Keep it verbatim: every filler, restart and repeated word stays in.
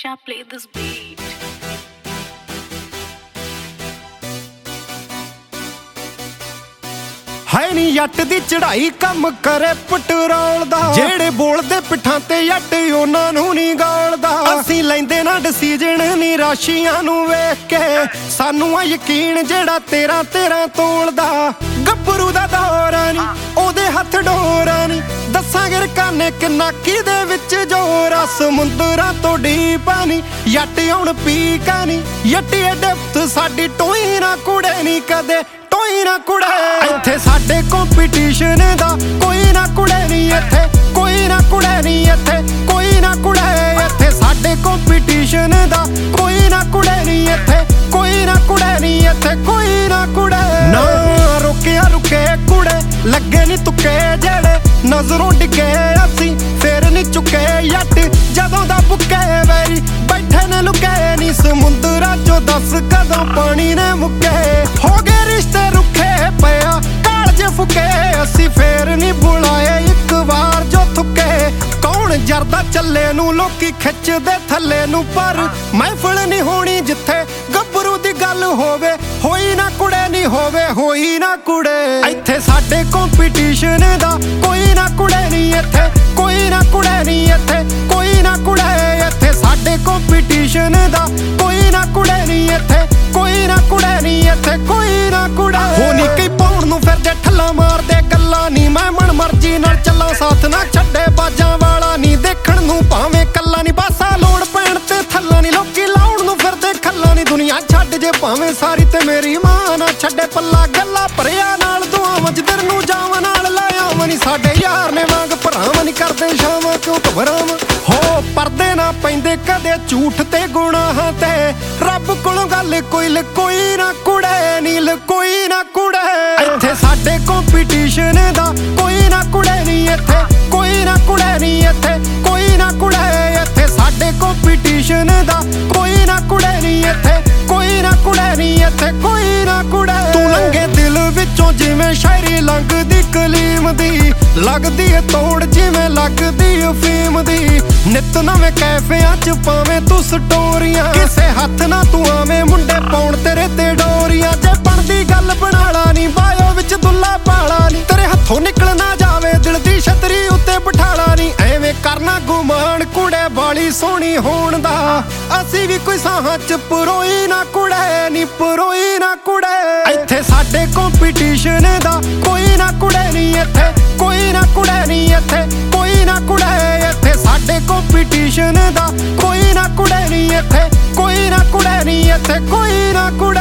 Shall play this beat. ਹੈ ਨੀ ਜੱਟ ਦੀ ਚੜਾਈ ਕੰਮ ਕਰੇ ਪੈਟਰੋਲ ਦਾ, ਜਿਹੜੇ ਬੋਲਦੇ ਪਿੱਠਾਂ ਤੇ ਜੱਟ ਉਹਨਾਂ ਨੂੰ ਨਹੀਂ ਗਾਲਦਾ। ਅਸੀਂ ਲੈਂਦੇ ਨਾ ਡਿਸੀਜਨ ਨੀ ਰਾਸ਼ੀਆਂ ਨੂੰ ਵੇਖ ਕੇ, ਸਾਨੂੰ ਆ ਯਕੀਨ ਜਿਹੜਾ ਤੇਰਾ ਤੇਰਾ ਤੋਲਦਾ। ਗੱਭਰੂ ਦਾ ਦੌਰਾ ਨੀ ਉਹਦੇ ਹੱਥ ਡੋਰਾ ਨੀ, ਦੱਸਾਂਗੇ ਰਕਾਨੇ ਕਿੰਨਾ ਕਿਹਦੇ ਵਿੱਚ ਜੋਰਾ। ਸਮੁੰਦਰਾਂ ਤੋਂ ਡੀਪਾ ਨੀ ਜੱਟ ਆਉਣ ਪੀਕਾ ਨੀ, ਜੱਟੀ ਡਿਪਥ ਸਾਡੀ ਟੋਈ ਨਾ ਕੁੜੇ ਨੀ ਕਦੇ ਕੋਈ ਨਾ ਕੁੜੇ। ਇੱਥੇ ਸਾਡੇ ਕੰਪੀਟੀਸ਼ਨ ਦਾ ਕੋਈ ਨਾ ਕੁੜੇ ਨੀ, ਇੱਥੇ ਕੋਈ ਨਾ ਕੁੜੇ ਨੀ, ਇੱਥੇ ਕੋਈ ਨਾ ਕੁੜੇ। ਇੱਥੇ ਸਾਡੇ ਕੰਪੀਟੀਸ਼ਨ ਦਾ ਕੋਈ ਨਾ ਕੁੜੇ ਨੀ, ਇੱਥੇ ਕੋਈ ਨਾ ਕੁੜੇ ਨੀ, ਇੱਥੇ ਕੋਈ ਨਾ ਕੁੜੇ। ਨਾ ਰੁਕਿਆ ਰੁਕੇ ਕੁੜੇ ਲੱਗੇ ਨੀ ਤੁਕੇ, ਜਿਹੜੇ ਨਜ਼ਰੋਂ ਡਿੱਗੇ ਅਸੀਂ ਫੇਰ ਨੀ ਚੁੱਕੇ। ਜੱਟ ਜਦੋਂ ਦਾ ਬੁੱਕੇ ਵੈਰੀ ਬੈਠੇ ਨੇ ਲੁਕੇ ਨੀ, ਸਮੁੰਦਰਾਂ ਚੋਂ ਦੱਸ ਕਦੋਂ ਪਾਣੀ ਨੇ ਮੁੱਕੇ। ਹੋ ਗਏ ਰਿਸ਼ਤੇ ਰੁੱਖੇ ਪਿਆ ਕਾਲਜ ਫੁਕੇ, ਅਸੀਂ ਫੇਰ ਨੀ ਬੁਲਾਏ ਇੱਕ ਵਾਰ ਜੋ ਥੁੱਕੇ। ਕੌਣ ਜਰਦਾ ਚੱਲੇ ਨੂੰ ਲੋਕੀ ਖਿੱਚਦੇ ਥੱਲੇ ਨੂੰ, ਪਰ ਮਹਿਫਲ ਨੀ ਹੋਣੀ ਜਿੱਥੇ ਗੱਭਰੂ ਦੀ ਗੱਲ ਹੋਵੇ। ਹੋਈ ਨਾ ਕੁੜੇ ਨੀ ਹੋਵੇ ਹੋਈ ਨਾ ਕੁੜੇ। ਇੱਥੇ ਸਾਡੇ ਕੰਪੀਟੀਸ਼ਨ ਦਾ ਕੋਈ ਨਾ ਕੁੜੇ ਨੀ, ਇੱਥੇ ਕੋਈ ਨਾ ਕੁੜੇ ਨੀ, ਇੱਥੇ ਕੋਈ ਨਾ ਕੁੜੇ। ਇੱਥੇ ਸਾਡੇ ਕੰਪੀਟੀਸ਼ਨ ਦਾ ਕੋਈ ਨਾ ਕੁੜੇ ਨੀ, ਇੱਥੇ ਕੋਈ ਨਾ ਕੁੜੇ ਨੀ, ਇੱਥੇ ਕੋਈ ਨਾ ਕੁੜੇ। ਹੋ ਨੀ ਕਈ ਪਾਉਣ ਨੂੰ ਫਿਰਦੇ ਠੱਲਾਂ ਮਾਰਦੇ ਗੱਲਾਂ ਨੀ, ਮੈਂ ਮਨ ਮਰਜੀ ਨਾਲ ਚੱਲਾਂ ਸਾਥ ਨਾ ਛੱਡੇ ਬਾਜਾਂ ਵਾਲਾ ਨੀ। ਦੇਖਣ ਨੂੰ ਭਾਵੇਂ ਕੱਲਾ ਨੀ ਬਾਸਾ ਲੋੜ ਪੈਣ ਤੇ ਥੱਲਾ ਨੀ, ਲੋਕੀ ਲਾਉਣ ਨੂੰ ਫਿਰਦੇ ਖੱਲਾ ਨੀ। ਦੁਨੀਆ ਛੱਡ ਜੇ ਭਾਵੇਂ ਸਾਰੀ ਤੇ ਮੇਰੀ ਮਾਂ ਨਾ ਛੱਡੇ ਪੱਲਾ, ਗੱਲਾਂ ਭਰਿਆ ਨਾਲ ਦੁਆਵਾਂ ਜਿੱਧਰ ਨੂੰ ਜਾਵਾਂ ਨਾਲ ਲਾਇਆ ਨੀ। ਸਾਡੇ ਯਾਰ ਨੇ ਵਾਂਗ ਭਰਾਵਾਂ ਨੀ ਕਰਦੇ ਸ਼ਾਮਾਂ ਕਿਉਂ ਘਬਰਾਵਾਂ। ਹੋ ਪਰਦੇ ਨਾ ਪੈਂਦੇ ਕਦੇ ਝੂਠ ਤੇ ਗੁਨਾਹਾਂ ਤੇ, ਰੱਬ ਕੋਲੋਂ ਗੱਲ ਕੋਈ ਲਕੋਈ ਨਾ ਕੁੜੇ ਨੀ, ਲਕੋਈ ਨਾ ਕੁੜੇ। ਇੱਥੇ ਸਾਡੇ ਕੰਪੀਟੀਸ਼ਨ ਦਾ ਕੋਈ ਨਾ ਕੁੜੇ ਨੀ, ਇੱਥੇ ਕੋਈ ਨਾ ਕੁੜੇ ਨੀ, ਇੱਥੇ ਕੋਈ ਨਾ ਕੁੜੇ। ਇੱਥੇ ਸਾਡੇ ਕੰਪੀਟੀਸ਼ਨ ਦਾ ਕੋਈ ਨਾ ਕੁੜੇ ਨੀ, ਇੱਥੇ ਕੋਈ ਨਾ ਕੁੜੇ ਨੀ, ਇੱਥੇ ਕੋਈ ਨਾ ਕੁੜੇ। ਤੂੰ ਲੰਘੇ ਦਿਲ ਵਿੱਚੋਂ ਜਿਵੇਂ ਸ਼ਾਇਰੀ ਲੰਘਦੀ ਕਲੀਮ ਦੀ, ਲੱਗਦੀ ਏ ਤੋੜ ਜਿਵੇਂ ਲੱਗਦੀ ਅਫੀਮ ਦੀ। ਨਿੱਤ ਨਵੇਂ ਕੈਫਿਆਂ ਚ ਪਾਵੇਂ ਤੂੰ ਸਟੋਰੀਆਂ, ਕਿਸੇ ਹੱਥ ਨਾ ਤੂੰ ਆਵੇਂ ਮੁੰਡੇ ਪਾਉਣ ਤੇਰੇ ਤੇ ਡੋਰੀਆਂ। ਜੇ ਬਣਦੀ ਗੱਲ ਬਣਾ ਲਾ ਨੀ ਬਾਇਓ ਵਿੱਚ ਦੁੱਲਾ ਪਾਲਾ ਨੀ, ਤੇਰੇ ਹੱਥੋਂ ਨਿਕਲ ਨਾ ਜਾਵੇ ਦਿਲ ਦੀ ਛਤਰੀ ਉੱਤੇ ਬਿਠਾਲਾ ਨੀ। ਐਵੇਂ ਕਰਨਾ ਗੁਮਾਨ ਕੁੜੇ ਬਾਲੀ ਸੋਹਣੀ ਹੋਣ ਦਾ, ਅਸੀਂ ਵੀ ਕੋਈ ਸਾਹਾਂ ਚ ਪਰੋਈ ਨਾ ਕੁੜੇ ਨੀ, ਪਰੋਈ ਨਾ ਕੁੜੇ। ਇੱਥੇ ਸਾਡੇ ਕੰਪੀਟੀਸ਼ਨ ਦਾ ਕੋਈ ਨਾ ਕੁੜੇ ਨੀ, ਇੱਥੇ ਕੋਈ ਨਾ ਕੁੜੇ ਨੀ, ਇੱਥੇ ਕੋਈ ਨਾ ਕੁੜੇ। ਇੱਥੇ ਸਾਡੇ ਕੰਪੀਟੀਸ਼ਨ ਦਾ ਕੋਈ ਨਾ ਕੁੜੇ ਨੀ, ਇੱਥੇ ਕੋਈ ਨਾ ਕੁੜੇ ਨੀ, ਇੱਥੇ ਕੋਈ ਨਾ ਕੁੜੇ।